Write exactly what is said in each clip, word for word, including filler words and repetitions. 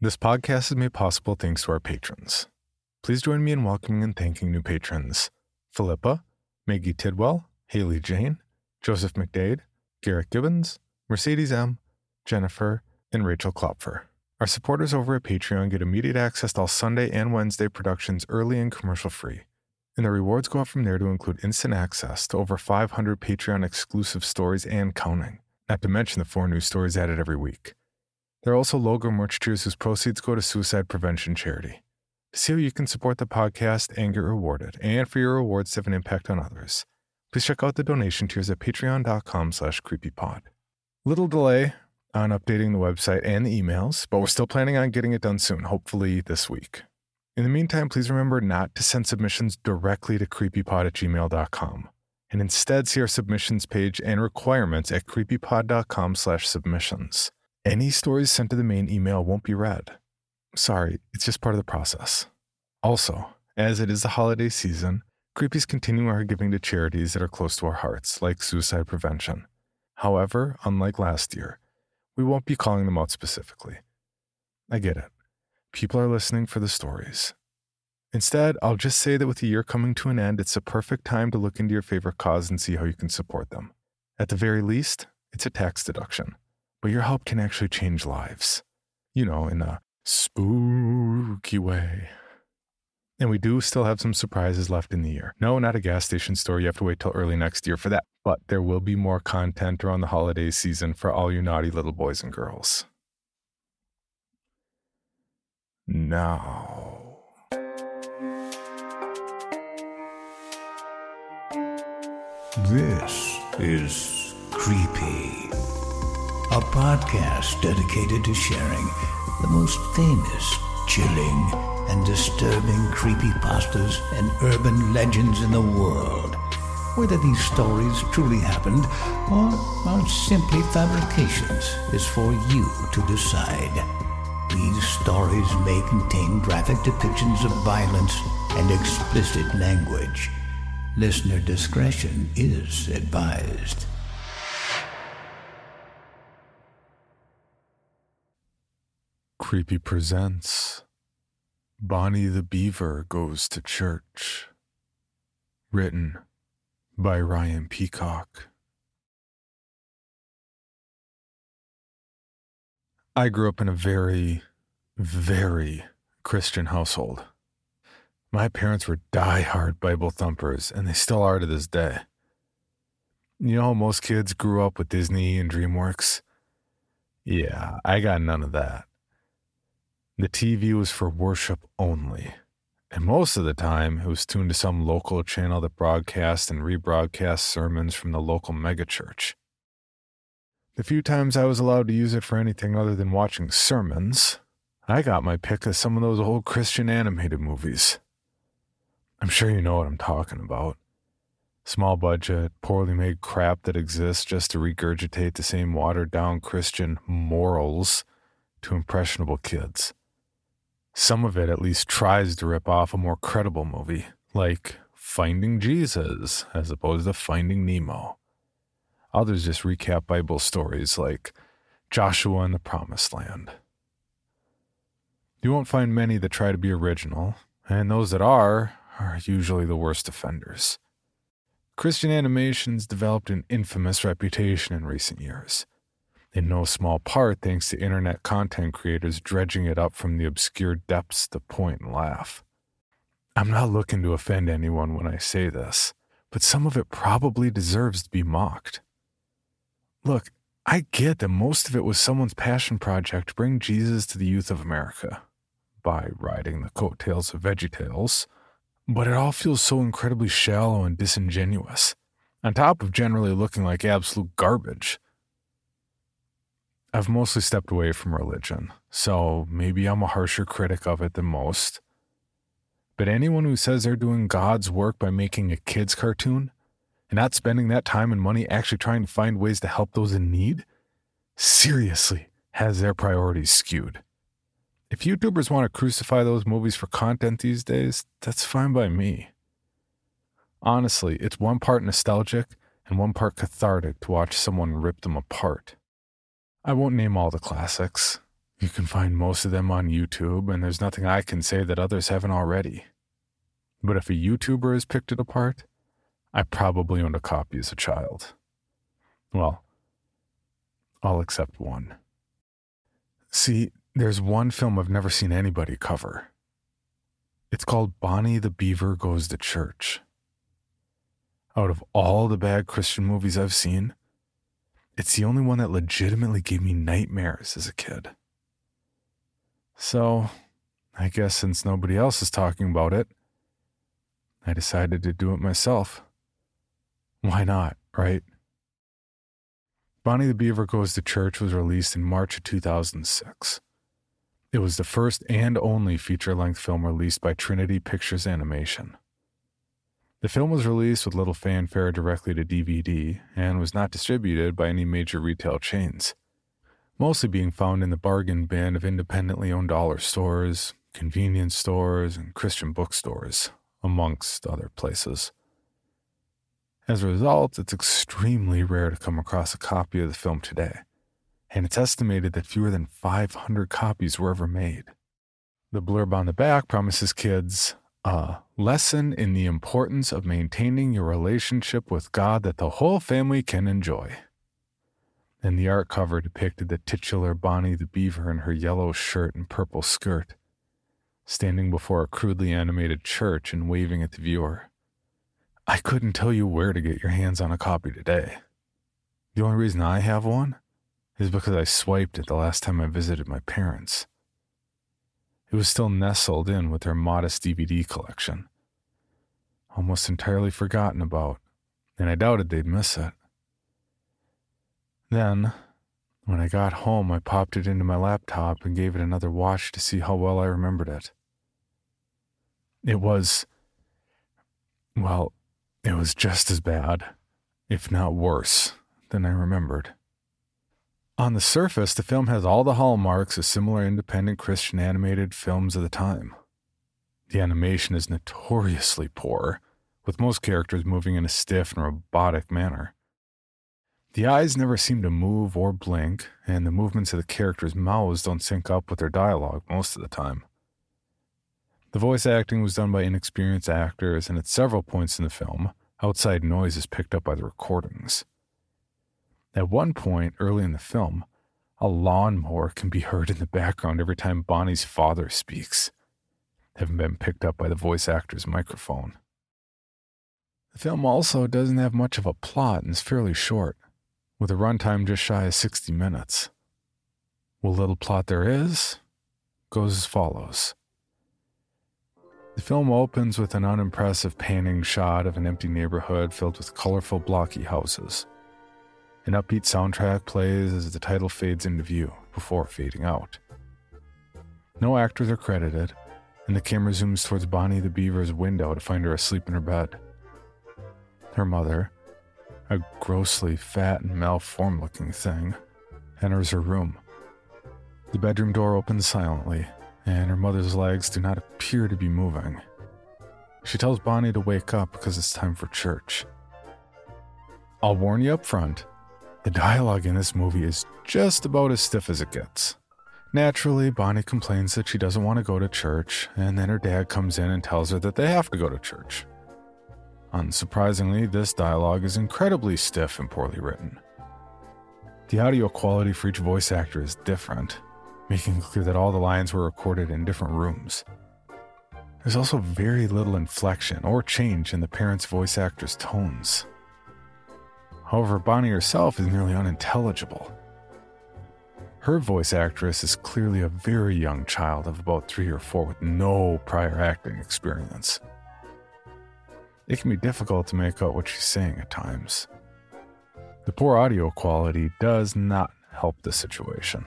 This podcast is made possible thanks to our patrons. Please join me in welcoming and thanking new patrons: Philippa, Maggie Tidwell, Haley Jane, Joseph McDade, Garrett Gibbons, Mercedes M., Jennifer, and Rachel Klopfer. Our supporters over at Patreon get immediate access to all Sunday and Wednesday productions early and commercial-free. And the rewards go up from there to include instant access to over five hundred Patreon-exclusive stories and counting, not to mention the four new stories added every week. There are also logo merch tiers whose proceeds go to suicide prevention charity. To see how you can support the podcast and get rewarded, and for your rewards to have an impact on others, please check out the donation tiers at patreon.com slash creepypod. Little delay on updating the website and the emails, but we're still planning on getting it done soon, hopefully this week. In the meantime, please remember not to send submissions directly to creepypod at gmail dot com, and instead see our submissions page and requirements at creepypod.com slash submissions. Any stories sent to the main email won't be read. Sorry, it's just part of the process. Also, as it is the holiday season, Creepy's continue our giving to charities that are close to our hearts, like suicide prevention. However, unlike last year, we won't be calling them out specifically. I get it. People are listening for the stories. Instead, I'll just say that with the year coming to an end, it's a perfect time to look into your favorite cause and see how you can support them. At the very least, it's a tax deduction. But your help can actually change lives. You know, in a spooky way. And we do still have some surprises left in the year. No, not a gas station store. You have to wait till early next year for that. But there will be more content around the holiday season for all you naughty little boys and girls. Now, this is Creepy, a podcast dedicated to sharing the most famous, chilling, and disturbing creepypastas and urban legends in the world. Whether these stories truly happened or are simply fabrications is for you to decide. These stories may contain graphic depictions of violence and explicit language. Listener discretion is advised. Creepy presents Bonnie the Beaver Goes to Church. Written by Ryan Peacock. I grew up in a very, very Christian household. My parents were die-hard Bible thumpers, and they still are to this day. You know how most kids grew up with Disney and DreamWorks? Yeah, I got none of that. The T V was for worship only, and most of the time it was tuned to some local channel that broadcast and rebroadcast sermons from the local megachurch. The few times I was allowed to use it for anything other than watching sermons, I got my pick of some of those old Christian animated movies. I'm sure you know what I'm talking about. Small budget, poorly made crap that exists just to regurgitate the same watered-down Christian morals to impressionable kids. Some of it at least tries to rip off a more credible movie, like Finding Jesus, as opposed to Finding Nemo. Others just recap Bible stories like Joshua and the Promised Land. You won't find many that try to be original, and those that are, are usually the worst offenders. Christian animation's developed an infamous reputation in recent years, in no small part thanks to internet content creators dredging it up from the obscure depths to point and laugh. I'm not looking to offend anyone when I say this, but some of it probably deserves to be mocked. Look, I get that most of it was someone's passion project to bring Jesus to the youth of America, by riding the coattails of VeggieTales, but it all feels so incredibly shallow and disingenuous, on top of generally looking like absolute garbage. I've mostly stepped away from religion, so maybe I'm a harsher critic of it than most. But anyone who says they're doing God's work by making a kid's cartoon, and not spending that time and money actually trying to find ways to help those in need, seriously has their priorities skewed. If YouTubers want to crucify those movies for content these days, that's fine by me. Honestly, it's one part nostalgic and one part cathartic to watch someone rip them apart. I won't name all the classics. You can find most of them on YouTube, and there's nothing I can say that others haven't already. But if a YouTuber has picked it apart, I probably owned a copy as a child. Well, all except one. See, there's one film I've never seen anybody cover. It's called Bonnie the Beaver Goes to Church. Out of all the bad Christian movies I've seen, it's the only one that legitimately gave me nightmares as a kid. So, I guess since nobody else is talking about it, I decided to do it myself. Why not, right? Bonnie the Beaver Goes to Church was released in March of two thousand six. It was the first and only feature-length film released by Trinity Pictures Animation. The film was released with little fanfare directly to D V D and was not distributed by any major retail chains, mostly being found in the bargain bin of independently owned dollar stores, convenience stores, and Christian bookstores, amongst other places. As a result, it's extremely rare to come across a copy of the film today, and it's estimated that fewer than five hundred copies were ever made. The blurb on the back promises kids a lesson in the importance of maintaining your relationship with God that the whole family can enjoy. And the art cover depicted the titular Bonnie the Beaver in her yellow shirt and purple skirt, standing before a crudely animated church and waving at the viewer. I couldn't tell you where to get your hands on a copy today. The only reason I have one is because I swiped it the last time I visited my parents. It was still nestled in with their modest D V D collection, almost entirely forgotten about, and I doubted they'd miss it. Then, when I got home, I popped it into my laptop and gave it another watch to see how well I remembered it. It was, well, it was just as bad, if not worse, than I remembered. On the surface, the film has all the hallmarks of similar independent Christian animated films of the time. The animation is notoriously poor, with most characters moving in a stiff and robotic manner. The eyes never seem to move or blink, and the movements of the characters' mouths don't sync up with their dialogue most of the time. The voice acting was done by inexperienced actors, and at several points in the film, outside noise is picked up by the recordings. At one point early in the film, a lawnmower can be heard in the background every time Bonnie's father speaks, having been picked up by the voice actor's microphone. The film also doesn't have much of a plot and is fairly short, with a runtime just shy of sixty minutes. What little plot there is goes as follows. The film opens with an unimpressive panning shot of an empty neighborhood filled with colorful, blocky houses. An upbeat soundtrack plays as the title fades into view before fading out. No actors are credited, and the camera zooms towards Bonnie the Beaver's window to find her asleep in her bed. Her mother, a grossly fat and malformed-looking thing, enters her room. The bedroom door opens silently, and her mother's legs do not appear to be moving. She tells Bonnie to wake up because it's time for church. I'll warn you up front, the dialogue in this movie is just about as stiff as it gets. Naturally, Bonnie complains that she doesn't want to go to church, and then her dad comes in and tells her that they have to go to church. Unsurprisingly, this dialogue is incredibly stiff and poorly written. The audio quality for each voice actor is different, making it clear that all the lines were recorded in different rooms. There's also very little inflection or change in the parents' voice actors' tones. However, Bonnie herself is nearly unintelligible. Her voice actress is clearly a very young child of about three or four with no prior acting experience. It can be difficult to make out what she's saying at times. The poor audio quality does not help the situation.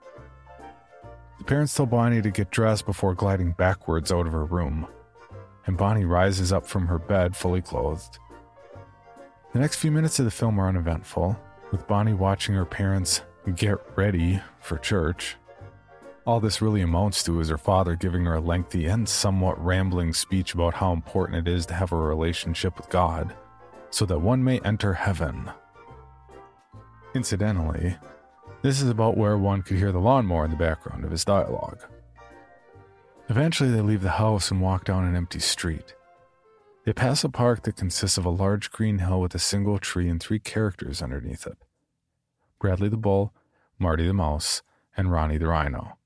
The parents tell Bonnie to get dressed before gliding backwards out of her room, and Bonnie rises up from her bed fully clothed. The next few minutes of the film are uneventful, with Bonnie watching her parents get ready for church. All this really amounts to is her father giving her a lengthy and somewhat rambling speech about how important it is to have a relationship with God, so that one may enter heaven. Incidentally, This is about where one could hear the lawnmower in the background of his dialogue. Eventually, they leave the house and walk down an empty street. They pass a park that consists of a large green hill with a single tree and three characters underneath it: Bradley the bull, Marty the mouse, and Ronnie the rhino.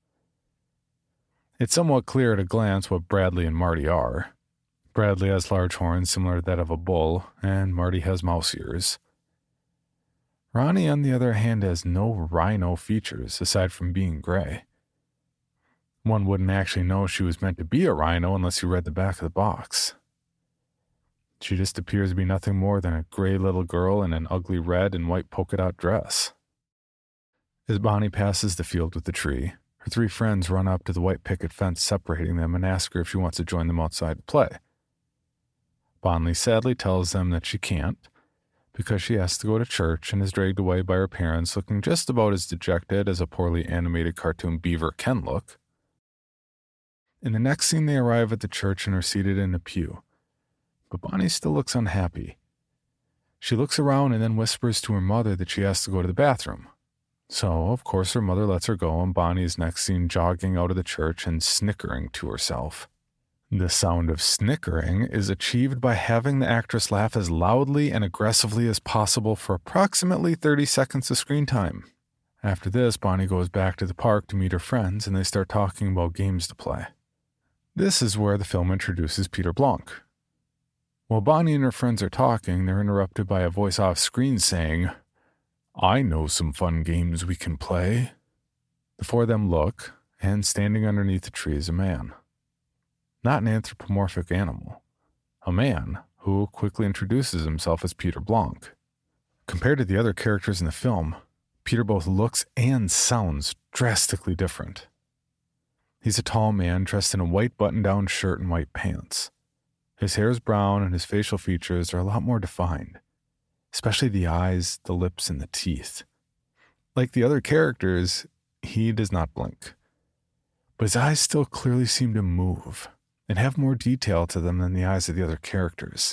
It's somewhat clear at a glance what Bradley and Marty are. Bradley has large horns similar to that of a bull, and Marty has mouse ears. Ronnie, on the other hand, has no rhino features aside from being gray. One wouldn't actually know she was meant to be a rhino unless you read the back of the box. She just appears to be nothing more than a gray little girl in an ugly red and white polka dot dress. As Bonnie passes the field with the tree, her three friends run up to the white picket fence separating them and ask her if she wants to join them outside to play. Bonnie sadly tells them that she can't, because she has to go to church and is dragged away by her parents looking just about as dejected as a poorly animated cartoon beaver can look. In the next scene, they arrive at the church and are seated in a pew. But Bonnie still looks unhappy. She looks around and then whispers to her mother that she has to go to the bathroom. So, of course, her mother lets her go, and Bonnie is next seen jogging out of the church and snickering to herself. The sound of snickering is achieved by having the actress laugh as loudly and aggressively as possible for approximately thirty seconds of screen time. After this, Bonnie goes back to the park to meet her friends, and they start talking about games to play. This is where the film introduces Peter Blanc. While Bonnie and her friends are talking, they're interrupted by a voice off screen saying, "I know some fun games we can play." The four of them look, and standing underneath the tree is a man. Not an anthropomorphic animal. A man who quickly introduces himself as Peter Blanc. Compared to the other characters in the film, Peter both looks and sounds drastically different. He's a tall man dressed in a white button-down shirt and white pants. His hair is brown and his facial features are a lot more defined, especially the eyes, the lips, and the teeth. Like the other characters, he does not blink, but his eyes still clearly seem to move and have more detail to them than the eyes of the other characters.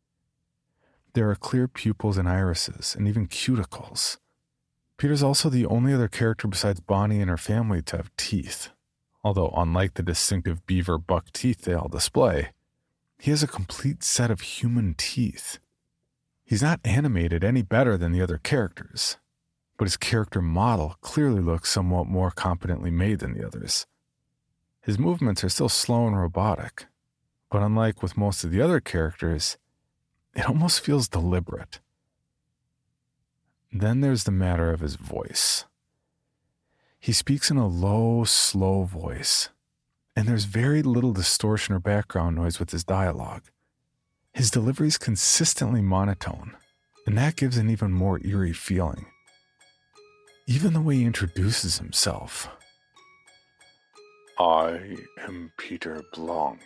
There are clear pupils and irises, and even cuticles. Peter's also the only other character besides Bonnie and her family to have teeth, although unlike the distinctive beaver buck teeth they all display, he has a complete set of human teeth. He's not animated any better than the other characters, but his character model clearly looks somewhat more competently made than the others. His movements are still slow and robotic, but unlike with most of the other characters, it almost feels deliberate. Then there's the matter of his voice. He speaks in a low, slow voice, and there's very little distortion or background noise with his dialogue. His delivery is consistently monotone, and that gives an even more eerie feeling. Even the way he introduces himself. "I am Peter Blanc."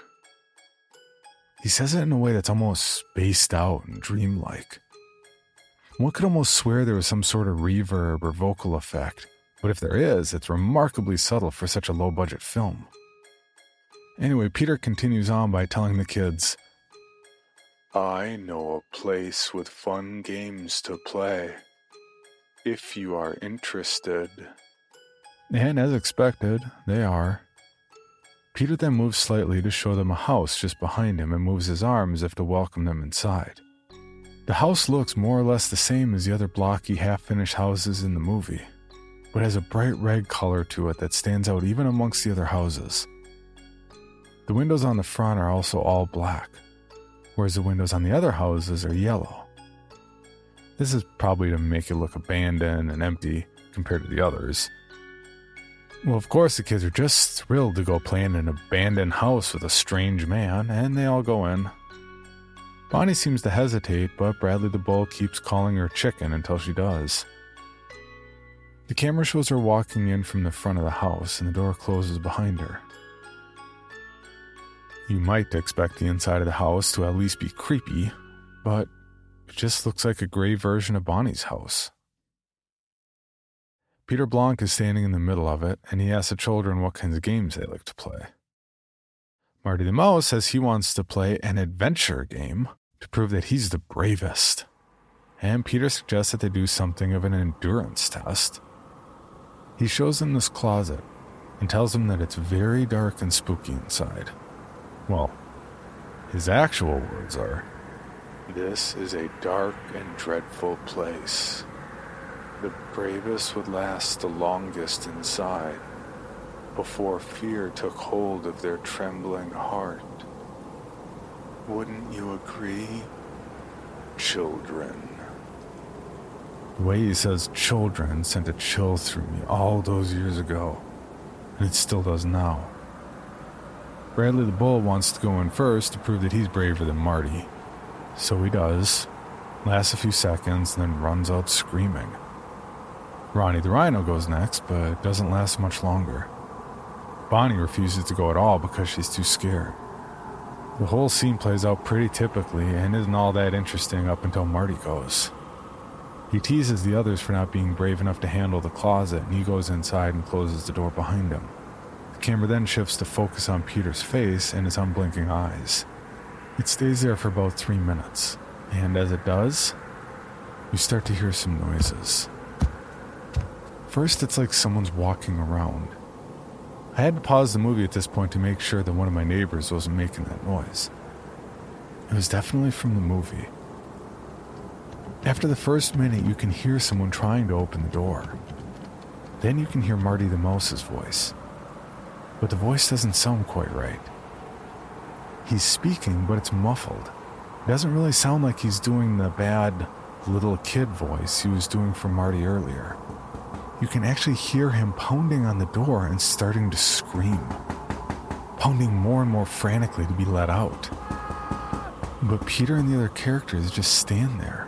He says it in a way that's almost spaced out and dreamlike. One could almost swear there was some sort of reverb or vocal effect, but if there is, it's remarkably subtle for such a low-budget film. Anyway, Peter continues on by telling the kids, "I know a place with fun games to play, if you are interested." And as expected, they are. Peter then moves slightly to show them a house just behind him and moves his arm as if to welcome them inside. The house looks more or less the same as the other blocky, half-finished houses in the movie, but has a bright red color to it that stands out even amongst the other houses. The windows on the front are also all black, whereas the windows on the other houses are yellow. This is probably to make it look abandoned and empty compared to the others. Well, of course, the kids are just thrilled to go play in an abandoned house with a strange man, and they all go in. Bonnie seems to hesitate, but Bradley the bull keeps calling her chicken until she does. The camera shows her walking in from the front of the house, and the door closes behind her. You might expect the inside of the house to at least be creepy, but it just looks like a gray version of Bonnie's house. Peter Blanc is standing in the middle of it, and he asks the children what kinds of games they like to play. Marty the mouse says he wants to play an adventure game to prove that he's the bravest. And Peter suggests that they do something of an endurance test. He shows them this closet and tells them that it's very dark and spooky inside. Well, his actual words are, "This is a dark and dreadful place. The bravest would last the longest inside, before fear took hold of their trembling heart. Wouldn't you agree, children?" The way he says children sent a chill through me all those years ago, and it still does now. Bradley the Bull wants to go in first to prove that he's braver than Marty. So he does, lasts a few seconds, and then runs out screaming. Ronnie the Rhino goes next, but doesn't last much longer. Bonnie refuses to go at all because she's too scared. The whole scene plays out pretty typically and isn't all that interesting up until Marty goes. He teases the others for not being brave enough to handle the closet, and he goes inside and closes the door behind him. The camera then shifts to focus on Peter's face and his unblinking eyes. It stays there for about three minutes, and as it does, you start to hear some noises. First, it's like someone's walking around. I had to pause the movie at this point to make sure that one of my neighbors wasn't making that noise. It was definitely from the movie. After the first minute, you can hear someone trying to open the door. Then you can hear Marty the Mouse's voice. But the voice doesn't sound quite right. He's speaking, but it's muffled. It doesn't really sound like he's doing the bad little kid voice he was doing for Marty earlier. You can actually hear him pounding on the door and starting to scream, pounding more and more frantically to be let out. But Peter and the other characters just stand there.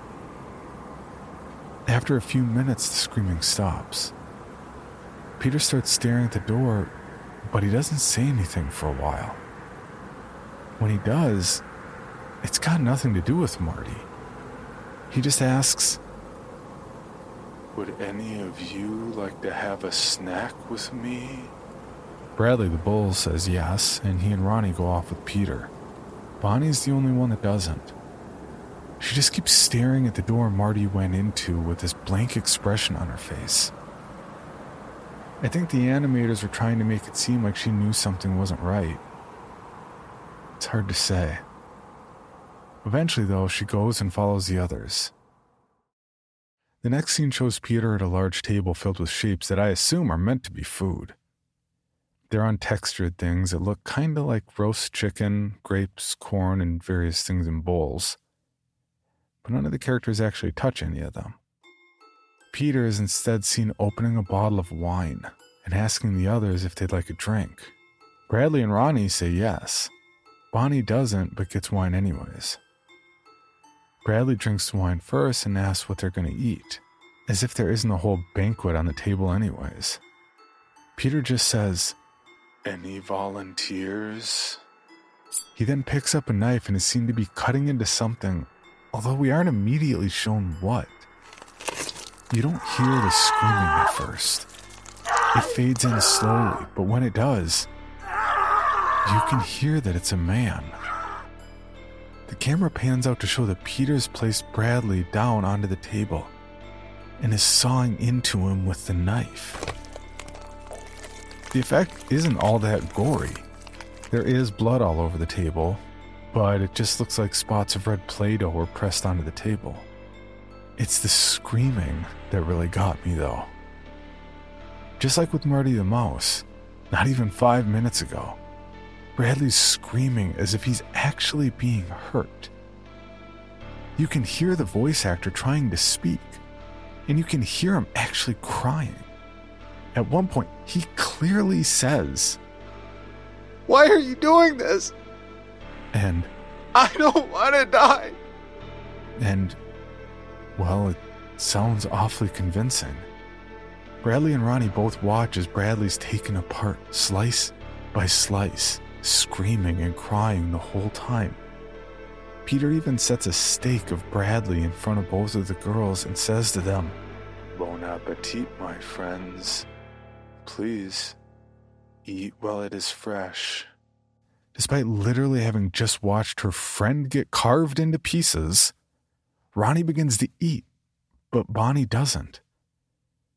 After a few minutes, the screaming stops. Peter starts staring at the door, but he doesn't say anything for a while. When he does, it's got nothing to do with Marty. He just asks, "Would any of you like to have a snack with me?" Bradley the Bull says yes, and he and Ronnie go off with Peter. Bonnie's the only one that doesn't. She just keeps staring at the door Marty went into with this blank expression on her face. I think the animators were trying to make it seem like she knew something wasn't right. It's hard to say. Eventually, though, she goes and follows the others. The next scene shows Peter at a large table filled with shapes that I assume are meant to be food. They're untextured things that look kind of like roast chicken, grapes, corn, and various things in bowls. But none of the characters actually touch any of them. Peter is instead seen opening a bottle of wine and asking the others if they'd like a drink. Bradley and Ronnie say yes. Bonnie doesn't, but gets wine anyways. Bradley drinks the wine first and asks what they're going to eat, as if there isn't a whole banquet on the table anyways. Peter just says, "Any volunteers?" He then picks up a knife and is seen to be cutting into something, although we aren't immediately shown what. You don't hear the screaming at first. It fades in slowly, but when it does, you can hear that it's a man. The camera pans out to show that Peter's placed Bradley down onto the table and is sawing into him with the knife. The effect isn't all that gory. There is blood all over the table, but it just looks like spots of red Play-Doh were pressed onto the table. It's the screaming that really got me, though. Just like with Marty the Mouse, not even five minutes ago, Bradley's screaming as if he's actually being hurt. You can hear the voice actor trying to speak, and you can hear him actually crying. At one point, he clearly says, "Why are you doing this?" And, "I don't want to die." And, well, it sounds awfully convincing. Bradley and Ronnie both watch as Bradley's taken apart, slice by slice, screaming and crying the whole time. Peter even sets a steak of Bradley in front of both of the girls and says to them, "Bon appetit, my friends. Please, eat while it is fresh." Despite literally having just watched her friend get carved into pieces, Ronnie begins to eat, but Bonnie doesn't.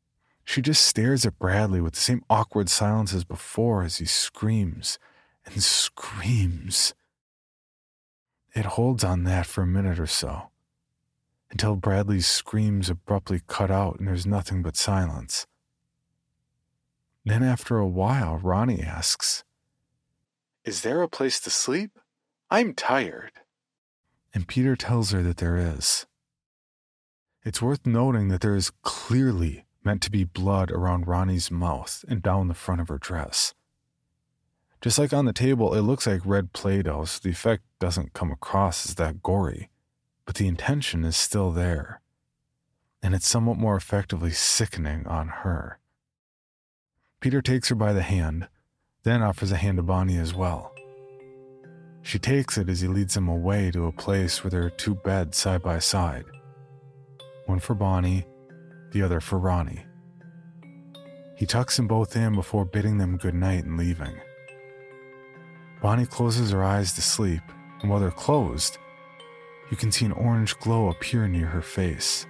She just stares at Bradley with the same awkward silence as before as he screams and screams. It holds on that for a minute or so, until Bradley's screams abruptly cut out and there's nothing but silence. Then after a while, Ronnie asks, "Is there a place to sleep? I'm tired." And Peter tells her that there is. It's worth noting that there is clearly meant to be blood around Ronnie's mouth and down the front of her dress. Just like on the table, it looks like red Play-Doh, so the effect doesn't come across as that gory, but the intention is still there, and it's somewhat more effectively sickening on her. Peter takes her by the hand, then offers a hand to Bonnie as well. She takes it as he leads them away to a place where there are two beds side by side. One for Bonnie, the other for Ronnie. He tucks them both in before bidding them good night and leaving. Bonnie closes her eyes to sleep, and while they're closed, you can see an orange glow appear near her face.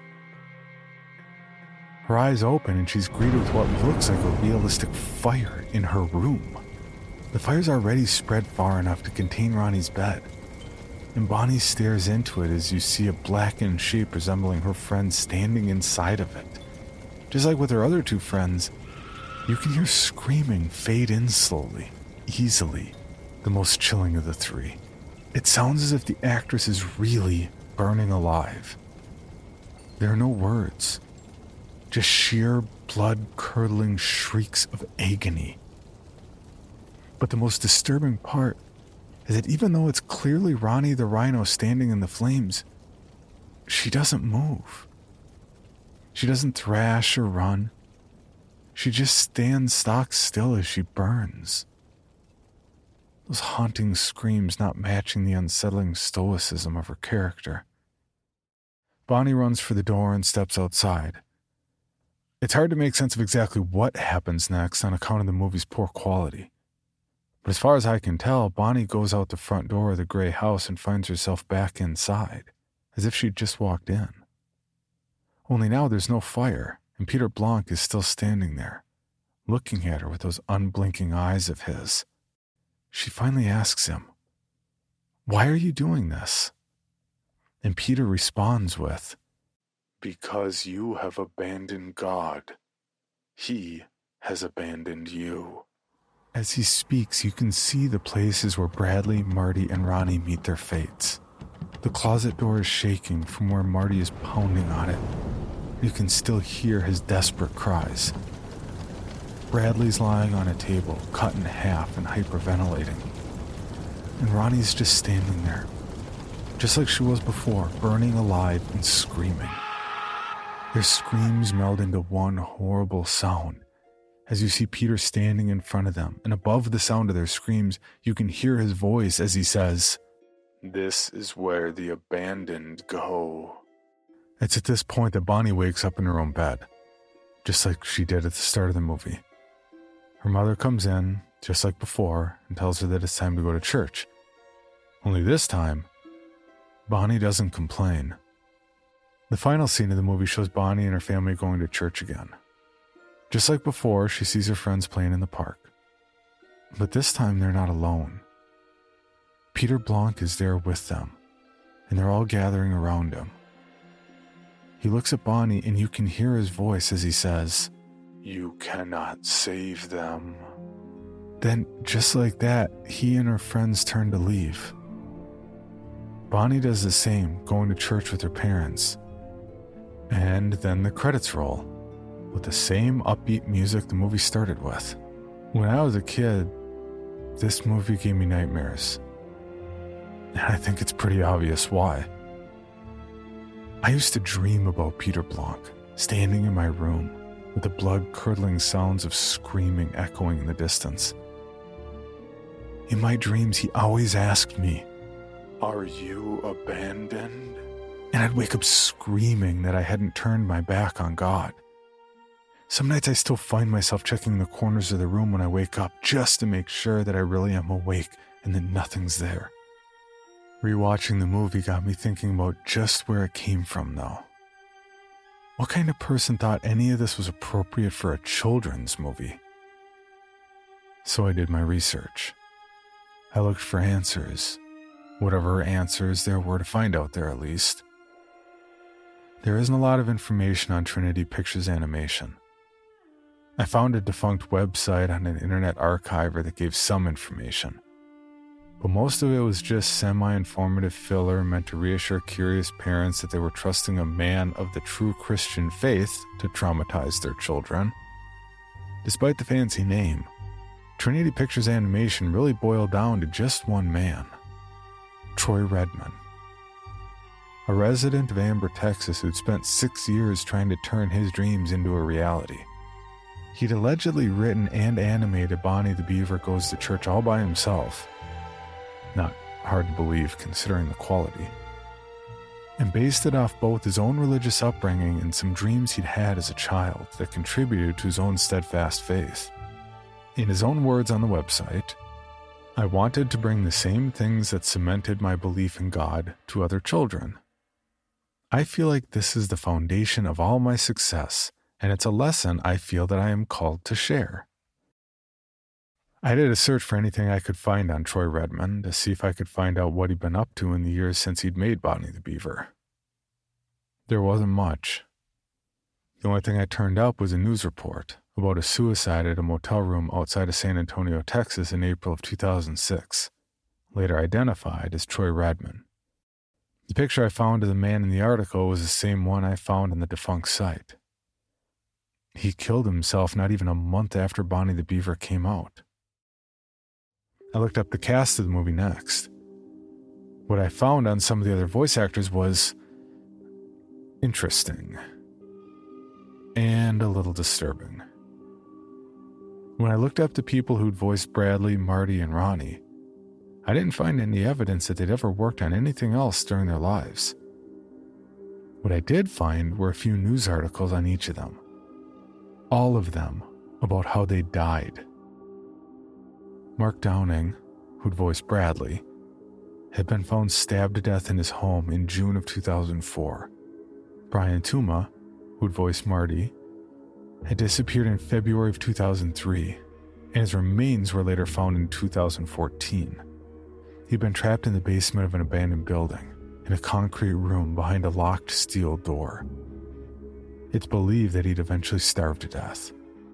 Her eyes open and she's greeted with what looks like a realistic fire in her room. The fire's already spread far enough to contain Ronnie's bed, and Bonnie stares into it as you see a blackened shape resembling her friend standing inside of it. Just like with her other two friends, you can hear screaming fade in slowly, easily, the most chilling of the three. It sounds as if the actress is really burning alive. There are no words, just sheer blood-curdling shrieks of agony. But the most disturbing part is that even though it's clearly Ronnie the Rhino standing in the flames, she doesn't move. She doesn't thrash or run. She just stands stock still as she burns. Those haunting screams not matching the unsettling stoicism of her character. Bonnie runs for the door and steps outside. It's hard to make sense of exactly what happens next on account of the movie's poor quality. But as far as I can tell, Bonnie goes out the front door of the gray house and finds herself back inside, as if she'd just walked in. Only now there's no fire, and Peter Blanc is still standing there, looking at her with those unblinking eyes of his. She finally asks him, "Why are you doing this?" And Peter responds with, "Because you have abandoned God. He has abandoned you." As he speaks, you can see the places where Bradley, Marty, and Ronnie meet their fates. The closet door is shaking from where Marty is pounding on it. You can still hear his desperate cries. Bradley's lying on a table, cut in half and hyperventilating. And Ronnie's just standing there, just like she was before, burning alive and screaming. Their screams meld into one horrible sound, as you see Peter standing in front of them, and above the sound of their screams, you can hear his voice as he says, "This is where the abandoned go." It's at this point that Bonnie wakes up in her own bed, just like she did at the start of the movie. Her mother comes in, just like before, and tells her that it's time to go to church. Only this time, Bonnie doesn't complain. The final scene of the movie shows Bonnie and her family going to church again. Just like before, she sees her friends playing in the park. But this time they're not alone. Peter Blanc is there with them, and they're all gathering around him. He looks at Bonnie and you can hear his voice as he says, "You cannot save them." Then, just like that, he and her friends turn to leave. Bonnie does the same, going to church with her parents. And then the credits roll, with the same upbeat music the movie started with. When I was a kid, this movie gave me nightmares. And I think it's pretty obvious why. I used to dream about Peter Blanc, standing in my room, with the blood-curdling sounds of screaming echoing in the distance. In my dreams, he always asked me, "Are you abandoned?" And I'd wake up screaming that I hadn't turned my back on God. Some nights I still find myself checking the corners of the room when I wake up just to make sure that I really am awake and that nothing's there. Rewatching the movie got me thinking about just where it came from, though. What kind of person thought any of this was appropriate for a children's movie? So I did my research. I looked for answers, whatever answers there were to find out there at least. There isn't a lot of information on Trinity Pictures Animation. I found a defunct website on an internet archiver that gave some information, but most of it was just semi-informative filler meant to reassure curious parents that they were trusting a man of the true Christian faith to traumatize their children. Despite the fancy name, Trinity Pictures Animation really boiled down to just one man, Troy Redman. A resident of Amber, Texas who'd spent six years trying to turn his dreams into a reality. He'd allegedly written and animated Bonnie the Beaver Goes to Church all by himself. Not hard to believe considering the quality. And based it off both his own religious upbringing and some dreams he'd had as a child that contributed to his own steadfast faith. In his own words on the website, I wanted to bring the same things that cemented my belief in God to other children. I feel like this is the foundation of all my success, and it's a lesson I feel that I am called to share. I did a search for anything I could find on Troy Redman to see if I could find out what he'd been up to in the years since he'd made Bonnie the Beaver. There wasn't much. The only thing I turned up was a news report about a suicide at a motel room outside of San Antonio, Texas in April of two thousand six, later identified as Troy Redman. The picture I found of the man in the article was the same one I found on the defunct site. He killed himself not even a month after Bonnie the Beaver came out. I looked up the cast of the movie next. What I found on some of the other voice actors was interesting and a little disturbing. When I looked up the people who'd voiced Bradley, Marty, and Ronnie, I didn't find any evidence that they'd ever worked on anything else during their lives. What I did find were a few news articles on each of them. All of them about how they died. Mark Downing, who'd voiced Bradley, had been found stabbed to death in his home in June of two thousand four. Brian Tuma, who'd voiced Marty, had disappeared in February of two thousand three, and his remains were later found in two thousand fourteen. He'd been trapped in the basement of an abandoned building, in a concrete room behind a locked steel door. It's believed that he'd eventually starved to death.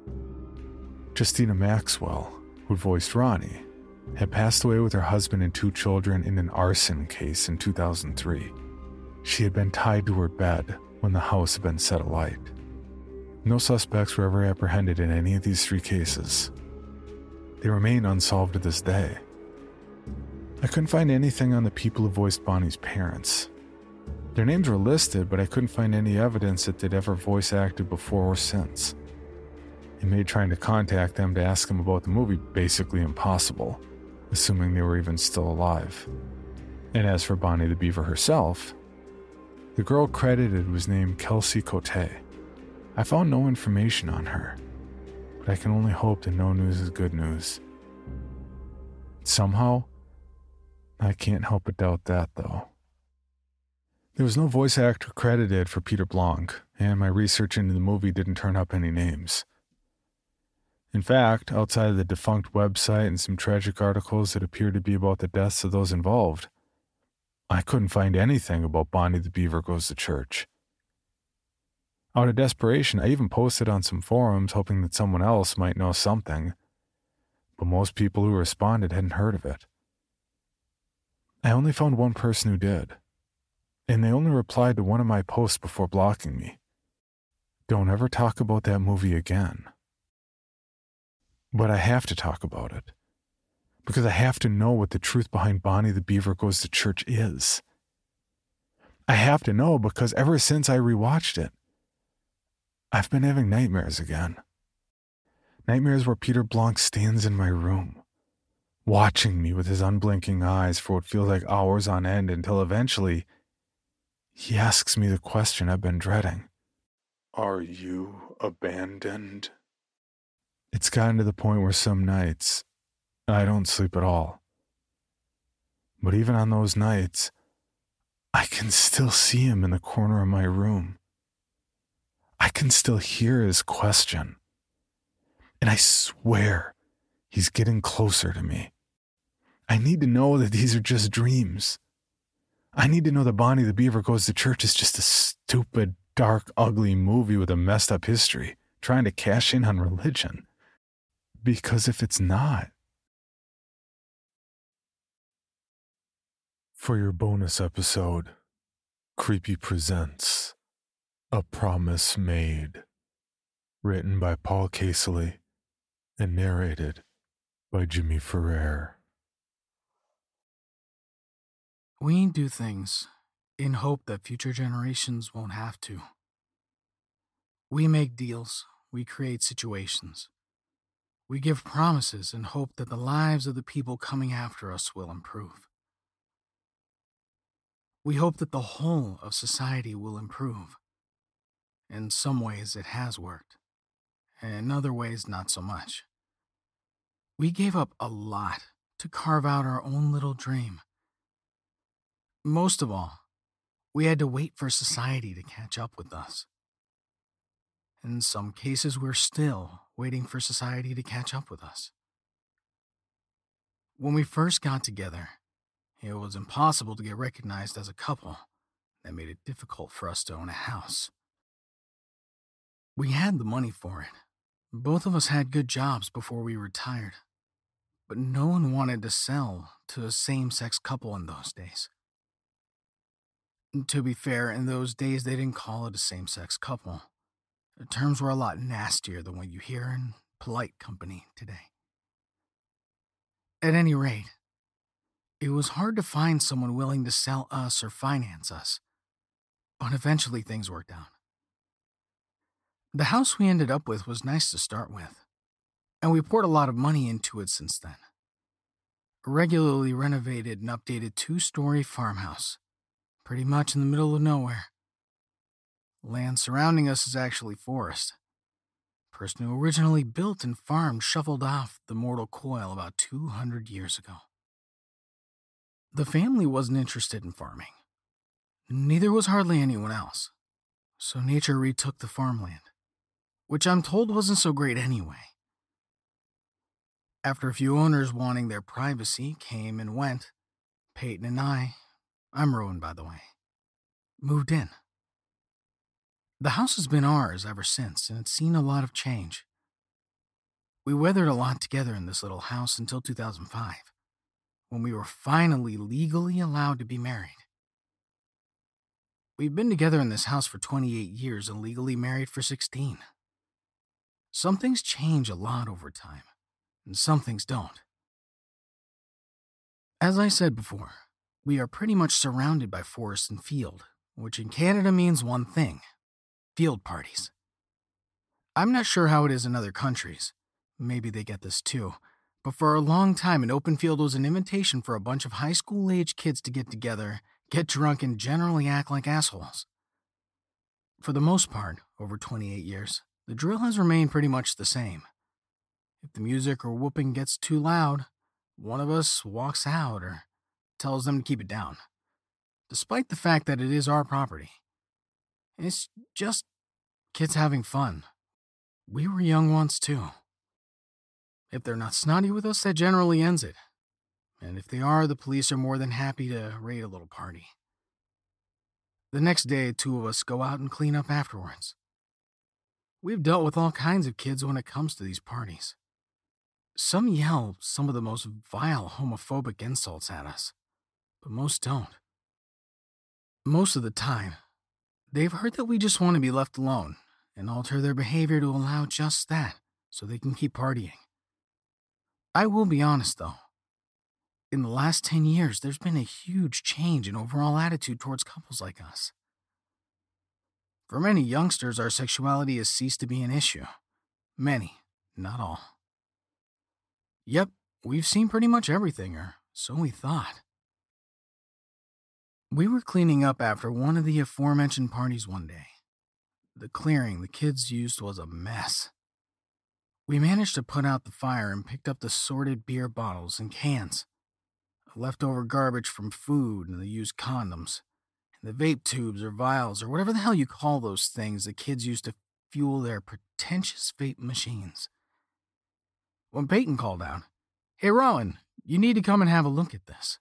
Justina Maxwell, who voiced Ronnie, had passed away with her husband and two children in an arson case in two thousand three. She had been tied to her bed when the house had been set alight. No suspects were ever apprehended in any of these three cases. They remain unsolved to this day. I couldn't find anything on the people who voiced Bonnie's parents. Their names were listed, but I couldn't find any evidence that they'd ever voice acted before or since. It made trying to contact them to ask them about the movie basically impossible, assuming they were even still alive. And as for Bonnie the Beaver herself, the girl credited was named Kelsey Cote. I found no information on her, but I can only hope that no news is good news. Somehow, I can't help but doubt that, though. There was no voice actor credited for Peter Blanc, and my research into the movie didn't turn up any names. In fact, outside of the defunct website and some tragic articles that appeared to be about the deaths of those involved, I couldn't find anything about Bonnie the Beaver Goes to Church. Out of desperation, I even posted on some forums hoping that someone else might know something, but most people who responded hadn't heard of it. I only found one person who did, and they only replied to one of my posts before blocking me. Don't ever talk about that movie again. But I have to talk about it, because I have to know what the truth behind Bonnie the Beaver Goes to Church is. I have to know because ever since I rewatched it, I've been having nightmares again. Nightmares where Peter Blanc stands in my room, watching me with his unblinking eyes for what feels like hours on end until eventually he asks me the question I've been dreading. Are you abandoned? It's gotten to the point where some nights I don't sleep at all. But even on those nights, I can still see him in the corner of my room. can still hear his question. And I swear he's getting closer to me. I need to know that these are just dreams. I need to know that Bonnie the Beaver Goes to Church is just a stupid, dark, ugly movie with a messed up history, trying to cash in on religion. Because if it's not... For your bonus episode, Creepy presents A Promise Made, written by Paul Casely and narrated by Jimmy Ferrer. We do things in hope that future generations won't have to. We make deals, we create situations. We give promises and hope that the lives of the people coming after us will improve. We hope that the whole of society will improve. In some ways it has worked, in other ways not so much. We gave up a lot to carve out our own little dream. Most of all, we had to wait for society to catch up with us. In some cases, we're still waiting for society to catch up with us. When we first got together, it was impossible to get recognized as a couple. That made it difficult for us to own a house. We had the money for it. Both of us had good jobs before we retired. But no one wanted to sell to a same-sex couple in those days. To be fair, in those days they didn't call it a same-sex couple. The terms were a lot nastier than what you hear in polite company today. At any rate, it was hard to find someone willing to sell us or finance us. But eventually things worked out. The house we ended up with was nice to start with, and we poured a lot of money into it since then. A regularly renovated and updated two-story farmhouse, pretty much in the middle of nowhere. Land surrounding us is actually forest. The person who originally built and farmed shuffled off the mortal coil about two hundred years ago. The family wasn't interested in farming. Neither was hardly anyone else. So nature retook the farmland, which I'm told wasn't so great anyway. After a few owners wanting their privacy came and went, Peyton and I, I'm Rowan by the way, moved in. The house has been ours ever since, and it's seen a lot of change. We weathered a lot together in this little house until two thousand five, when we were finally legally allowed to be married. We've been together in this house for twenty-eight years and legally married for sixteen. Some things change a lot over time, and some things don't. As I said before, we are pretty much surrounded by forest and field, which in Canada means one thing: field parties. I'm not sure how it is in other countries. Maybe they get this too. But for a long time, an open field was an invitation for a bunch of high school-age kids to get together, get drunk, and generally act like assholes. For the most part, over twenty-eight years, the drill has remained pretty much the same. If the music or whooping gets too loud, one of us walks out or tells them to keep it down, despite the fact that it is our property. It's just kids having fun. We were young once too. If they're not snotty with us, that generally ends it. And if they are, the police are more than happy to raid a little party. The next day, two of us go out and clean up afterwards. We've dealt with all kinds of kids when it comes to these parties. Some yell some of the most vile homophobic insults at us, but most don't. Most of the time, they've heard that we just want to be left alone and alter their behavior to allow just that, so they can keep partying. I will be honest, though. In the last ten years, there's been a huge change in overall attitude towards couples like us. For many youngsters, our sexuality has ceased to be an issue. Many, not all. Yep, we've seen pretty much everything, or so we thought. We were cleaning up after one of the aforementioned parties one day. The clearing the kids used was a mess. We managed to put out the fire and picked up the sorted beer bottles and cans, leftover garbage from food and the used condoms, and the vape tubes or vials or whatever the hell you call those things the kids used to fuel their pretentious vape machines. When Peyton called out, "Hey, Rowan, you need to come and have a look at this,"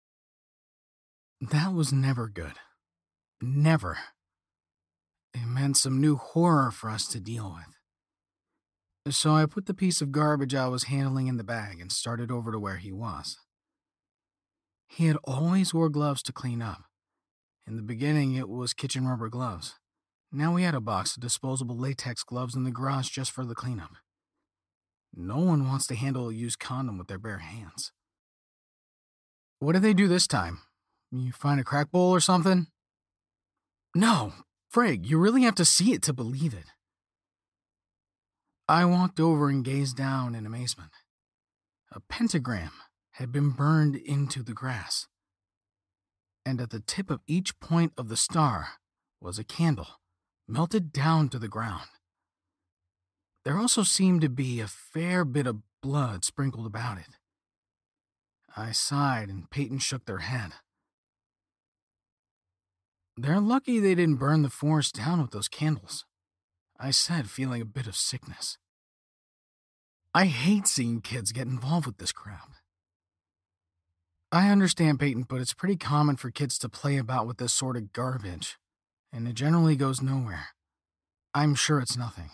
that was never good. Never. It meant some new horror for us to deal with. So I put the piece of garbage I was handling in the bag and started over to where he was. He had always wore gloves to clean up. In the beginning, it was kitchen rubber gloves. Now we had a box of disposable latex gloves in the garage just for the cleanup. No one wants to handle a used condom with their bare hands. "What did they do this time? You find a crack bowl or something?" "No, Frig, you really have to see it to believe it." I walked over and gazed down in amazement. A pentagram had been burned into the grass, and at the tip of each point of the star was a candle, melted down to the ground. There also seemed to be a fair bit of blood sprinkled about it. I sighed and Peyton shook their head. "They're lucky they didn't burn the forest down with those candles," I said, feeling a bit of sickness. I hate seeing kids get involved with this crap. I understand, Peyton, but it's pretty common for kids to play about with this sort of garbage, and it generally goes nowhere. I'm sure it's nothing.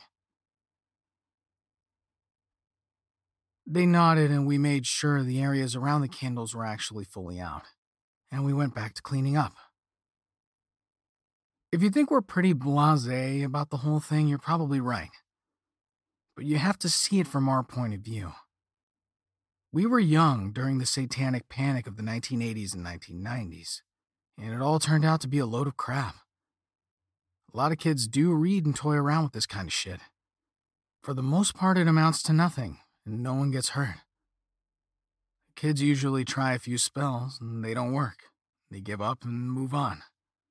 They nodded, and we made sure the areas around the candles were actually fully out, and we went back to cleaning up. If you think we're pretty blasé about the whole thing, you're probably right. But you have to see it from our point of view. We were young during the satanic panic of the nineteen eighties and nineteen nineties, and it all turned out to be a load of crap. A lot of kids do read and toy around with this kind of shit. For the most part, it amounts to nothing, and no one gets hurt. Kids usually try a few spells, and they don't work. They give up and move on.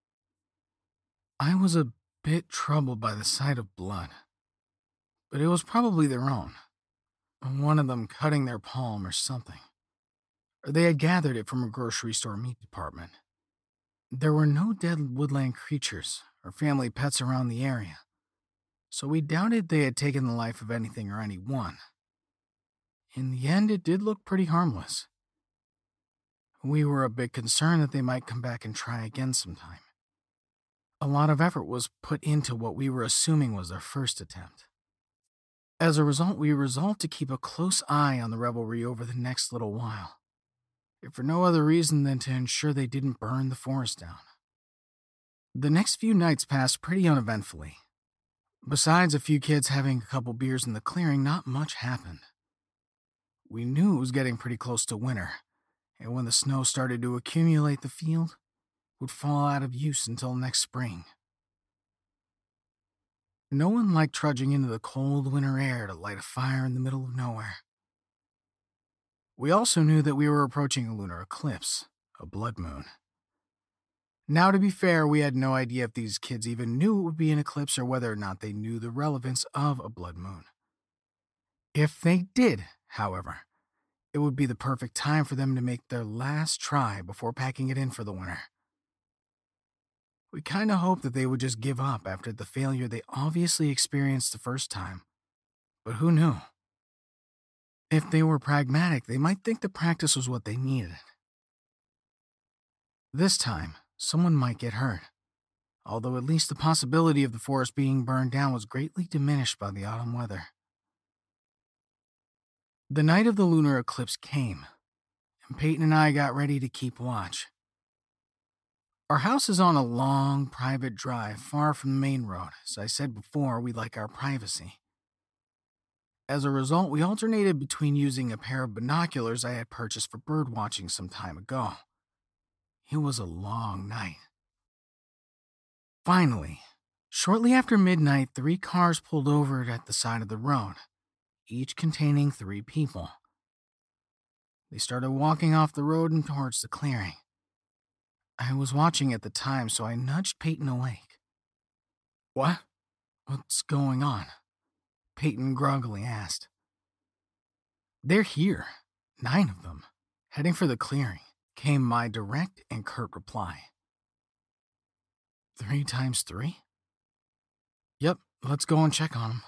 I was a bit troubled by the sight of blood, but it was probably their own. One of them cutting their palm or something. Or they had gathered it from a grocery store meat department. There were no dead woodland creatures or family pets around the area, so we doubted they had taken the life of anything or anyone. In the end, it did look pretty harmless. We were a bit concerned that they might come back and try again sometime. A lot of effort was put into what we were assuming was their first attempt. As a result, we resolved to keep a close eye on the revelry over the next little while, if for no other reason than to ensure they didn't burn the forest down. The next few nights passed pretty uneventfully. Besides a few kids having a couple beers in the clearing, not much happened. We knew it was getting pretty close to winter, and when the snow started to accumulate, the field would fall out of use until next spring. No one liked trudging into the cold winter air to light a fire in the middle of nowhere. We also knew that we were approaching a lunar eclipse, a blood moon. Now, to be fair, we had no idea if these kids even knew it would be an eclipse or whether or not they knew the relevance of a blood moon. If they did, however, it would be the perfect time for them to make their last try before packing it in for the winter. We kind of hoped that they would just give up after the failure they obviously experienced the first time, but who knew? If they were pragmatic, they might think the practice was what they needed. This time, someone might get hurt, although at least the possibility of the forest being burned down was greatly diminished by the autumn weather. The night of the lunar eclipse came, and Peyton and I got ready to keep watch. Our house is on a long, private drive far from the main road. As I said before, we like our privacy. As a result, we alternated between using a pair of binoculars I had purchased for bird watching some time ago. It was a long night. Finally, shortly after midnight, three cars pulled over at the side of the road, each containing three people. They started walking off the road and towards the clearing. I was watching at the time, so I nudged Peyton awake. "What? What's going on?" Peyton groggily asked. "They're here, nine of them, heading for the clearing," came my direct and curt reply. "Three times three?" "Yep, let's go and check on him.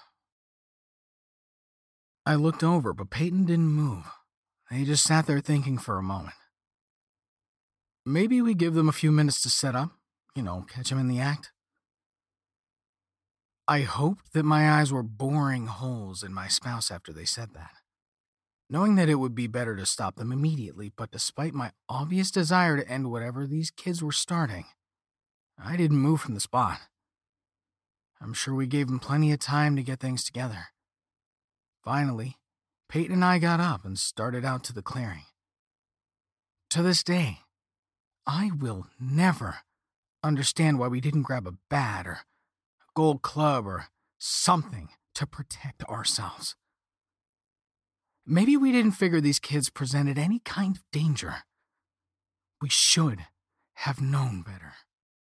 I looked over, but Peyton didn't move. He just sat there thinking for a moment. Maybe we give them a few minutes to set up, you know, catch him in the act. I hoped that my eyes were boring holes in my spouse after they said that, knowing that it would be better to stop them immediately, but despite my obvious desire to end whatever these kids were starting, I didn't move from the spot. I'm sure we gave them plenty of time to get things together. Finally, Peyton and I got up and started out to the clearing. To this day, I will never understand why we didn't grab a bat or a gold club or something to protect ourselves. Maybe we didn't figure these kids presented any kind of danger. We should have known better.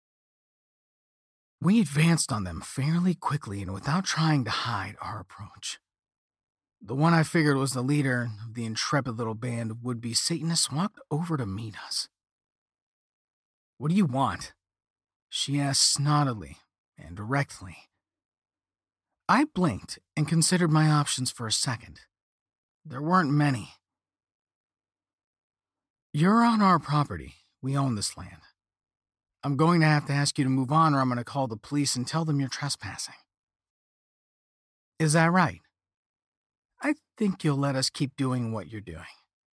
We advanced on them fairly quickly and without trying to hide our approach. The one I figured was the leader of the intrepid little band of would-be Satanists walked over to meet us. "What do you want?" she asked snottily and directly. I blinked and considered my options for a second. There weren't many. "You're on our property. We own this land. I'm going to have to ask you to move on or I'm going to call the police and tell them you're trespassing." "Is that right? I think you'll let us keep doing what you're doing.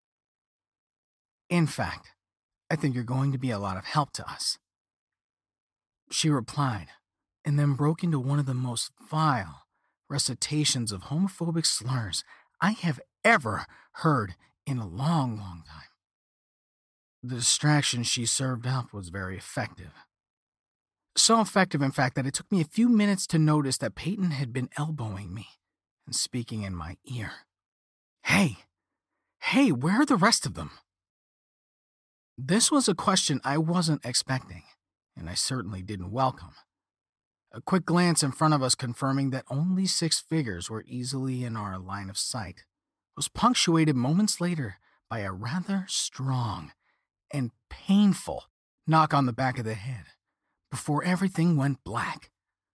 In fact, I think you're going to be a lot of help to us," she replied, and then broke into one of the most vile recitations of homophobic slurs I have ever heard in a long, long time. The distraction she served up was very effective. So effective, in fact, that it took me a few minutes to notice that Peyton had been elbowing me and speaking in my ear. Hey, hey, where are the rest of them?" This was a question I wasn't expecting, and I certainly didn't welcome. A quick glance in front of us confirming that only six figures were easily in our line of sight was punctuated moments later by a rather strong and painful knock on the back of the head before everything went black.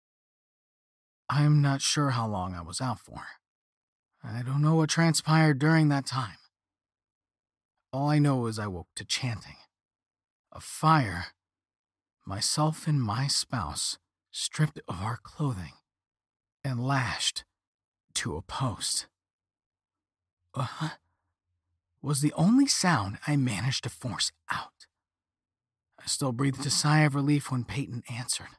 I'm not sure how long I was out for. I don't know what transpired during that time. All I know is I woke to chanting, a fire, myself and my spouse stripped of our clothing and lashed to a post. Uh-huh. Was the only sound I managed to force out. I still breathed a sigh of relief when Peyton answered.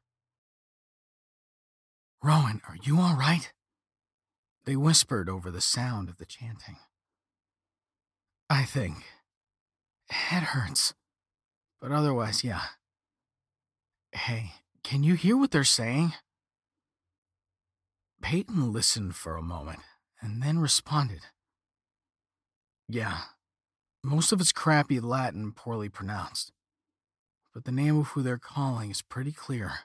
"Rowan, are you all right?" They whispered over the sound of the chanting. "I think. Head hurts. But otherwise, yeah. Hey, can you hear what they're saying?" Peyton listened for a moment and then responded. "Yeah, most of it's crappy Latin, poorly pronounced. But the name of who they're calling is pretty clear."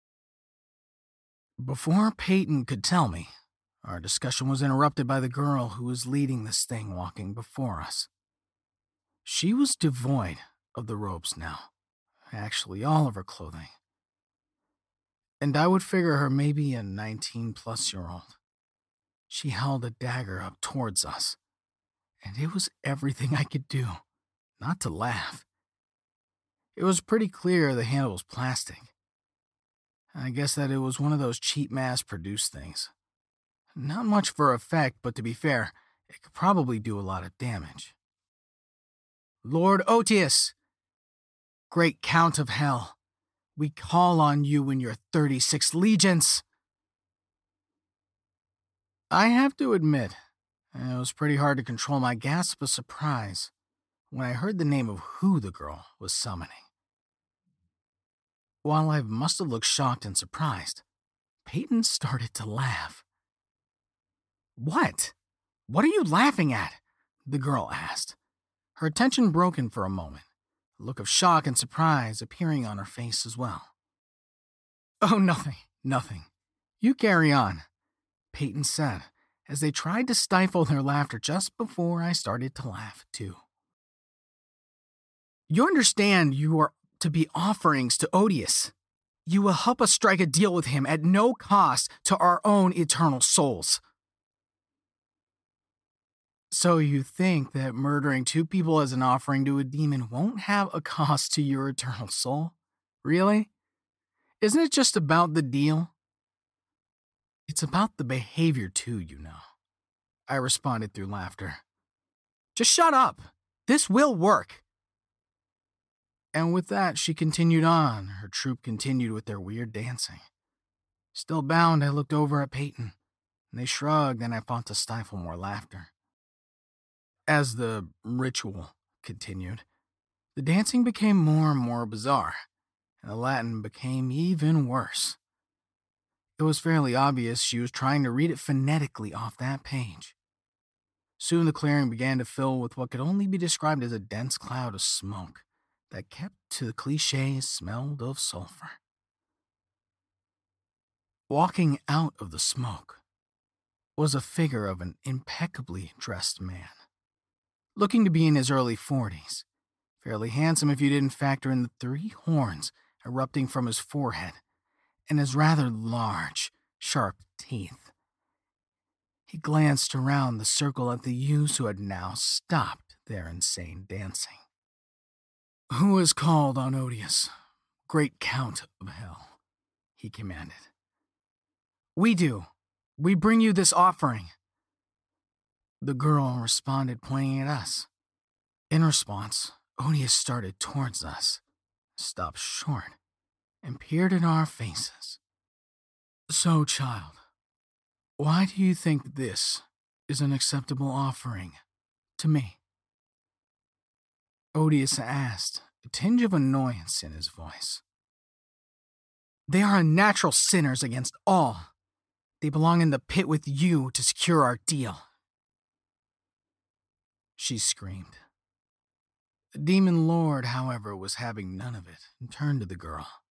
Before Peyton could tell me, our discussion was interrupted by the girl who was leading this thing walking before us. She was devoid of the robes now, actually all of her clothing. And I would figure her maybe a nineteen-plus-year-old. She held a dagger up towards us, and it was everything I could do not to laugh. It was pretty clear the handle was plastic. I guess that it was one of those cheap mass-produced things. Not much for effect, but to be fair, it could probably do a lot of damage. "Lord Otius, great Count of Hell, we call on you and your thirty-six legions." I have to admit, it was pretty hard to control my gasp of surprise when I heard the name of who the girl was summoning. While I must have looked shocked and surprised, Peyton started to laugh. "What? What are you laughing at?" the girl asked, her attention broken for a moment, a look of shock and surprise appearing on her face as well. "Oh, nothing, nothing. You carry on," Peyton said, as they tried to stifle their laughter just before I started to laugh too. "You understand you are to be offerings to Odious. You will help us strike a deal with him at no cost to our own eternal souls. So you think that murdering two people as an offering to a demon won't have a cost to your eternal soul? Really? Isn't it just about the deal? It's about the behavior too, you know. I responded through laughter. Just shut up. This will work. And with that, she continued on. Her troupe continued with their weird dancing. Still bound, I looked over at Peyton. And they shrugged, and I fought to stifle more laughter. As the ritual continued, the dancing became more and more bizarre, and the Latin became even worse. It was fairly obvious she was trying to read it phonetically off that page. Soon the clearing began to fill with what could only be described as a dense cloud of smoke that kept to the cliché smelled of sulfur. Walking out of the smoke was a figure of an impeccably dressed man, looking to be in his early forties, fairly handsome if you didn't factor in the three horns erupting from his forehead and his rather large, sharp teeth. He glanced around the circle at the youths who had now stopped their insane dancing. "Who has called on Odious, great Count of Hell?" he commanded. "We do. We bring you this offering." The girl responded, pointing at us. In response, Odious started towards us, stopped short, and peered in our faces. "So, child, why do you think this is an acceptable offering to me?" Odious asked, a tinge of annoyance in his voice. "They are unnatural sinners against all. They belong in the pit with you to secure our deal." She screamed. The demon lord, however, was having none of it and turned to the girl.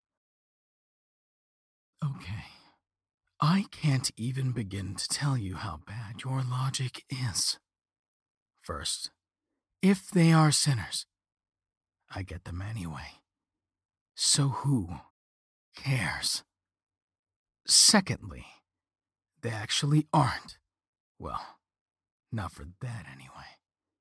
"Okay, I can't even begin to tell you how bad your logic is. First, if they are sinners, I get them anyway. So who cares? Secondly, they actually aren't. Well, not for that anyway.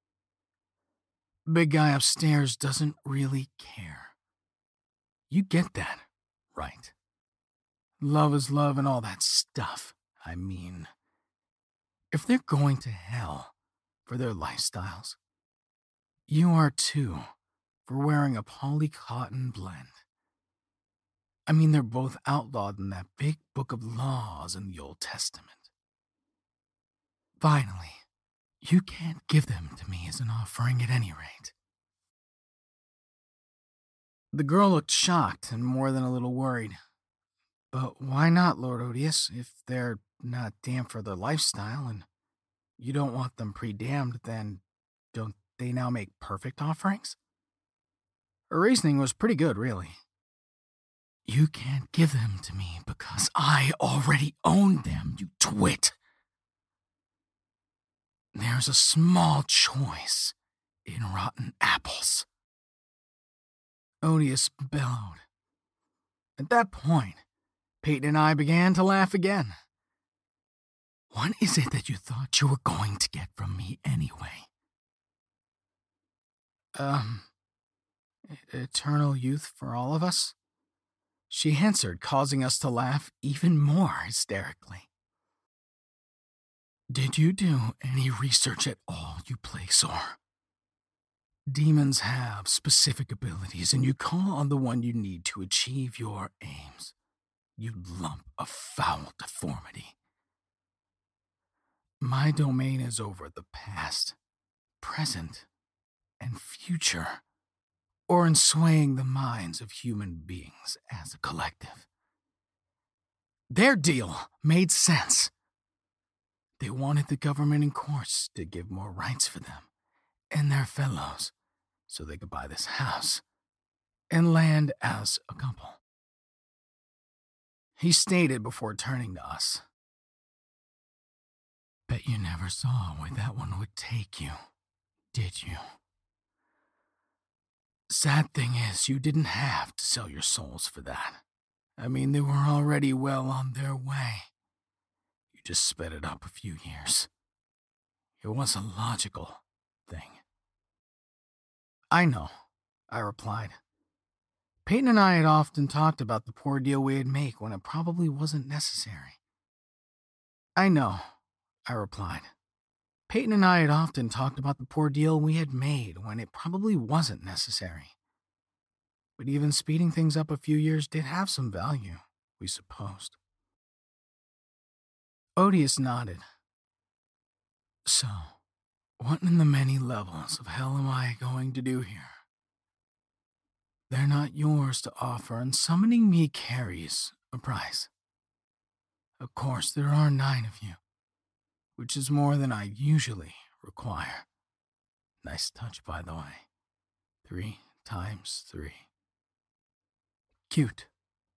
Big guy upstairs doesn't really care. You get that, right? Love is love and all that stuff. I mean, if they're going to hell for their lifestyles, you are too, for wearing a polycotton blend. I mean, they're both outlawed in that big book of laws in the Old Testament. Finally, you can't give them to me as an offering at any rate." The girl looked shocked and more than a little worried. "But why not, Lord Odious? If they're not damned for their lifestyle and you don't want them pre-damned, then don't they now make perfect offerings?" Her reasoning was pretty good, really. "You can't give them to me because I already own them, you twit. There's a small choice in rotten apples." Odious bellowed. At that point, Peyton and I began to laugh again. "What is it that you thought you were going to get from me anyway?" Um, eternal youth for all of us?" she answered, causing us to laugh even more hysterically. "Did you do any research at all, you Plaguesaur? Demons have specific abilities, and you call on the one you need to achieve your aims. You lump of foul deformity. My domain is over the past, present, and future, or in swaying the minds of human beings as a collective. Their deal made sense. They wanted the government and courts to give more rights for them and their fellows so they could buy this house and land as a couple." He stated before turning to us. "Bet you never saw where that one would take you, did you? Sad thing is, you didn't have to sell your souls for that. I mean, they were already well on their way. You just sped it up a few years. It was a logical thing. I know, I replied. Peyton and I had often talked about the poor deal we'd make when it probably wasn't necessary. I know, I replied. Peyton and I had often talked about the poor deal we had made when it probably wasn't necessary. But even speeding things up a few years did have some value, we supposed. Odious nodded. So, what in the many levels of hell am I going to do here? They're not yours to offer, and summoning me carries a price. Of course, there are nine of you, which is more than I usually require. Nice touch, by the way. Three times three. Cute.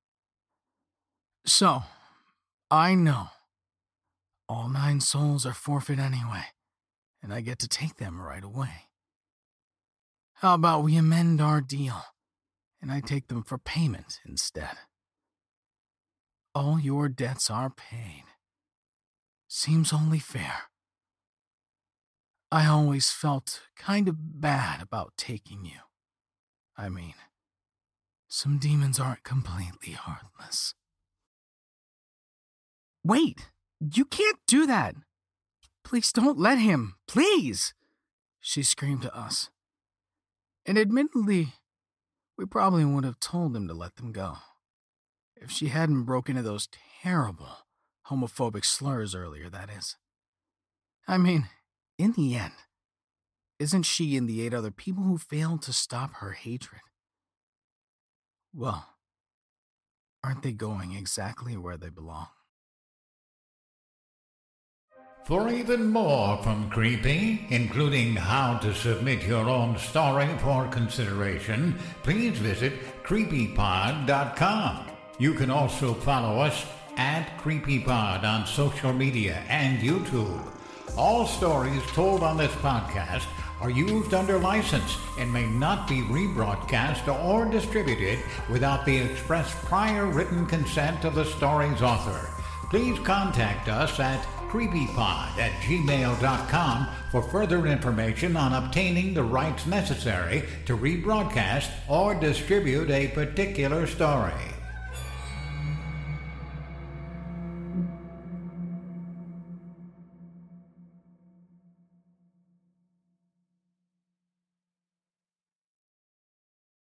So, I know. All nine souls are forfeit anyway, and I get to take them right away. How about we amend our deal, and I take them for payment instead? All your debts are paid. Seems only fair. I always felt kind of bad about taking you. I mean, some demons aren't completely heartless. Wait! You can't do that! Please don't let him! Please! She screamed to us. And admittedly, we probably would have told him to let them go, if she hadn't broken into those terrible homophobic slurs earlier, that is. I mean, in the end, isn't she and the eight other people who failed to stop her hatred? Well, aren't they going exactly where they belong? For even more from Creepy, including how to submit your own story for consideration, please visit creepy pod dot com. You can also follow us at CreepyPod on social media and YouTube. All stories told on this podcast are used under license and may not be rebroadcast or distributed without the express prior written consent of the story's author. Please contact us at creepypod at gmail dot com for further information on obtaining the rights necessary to rebroadcast or distribute a particular story.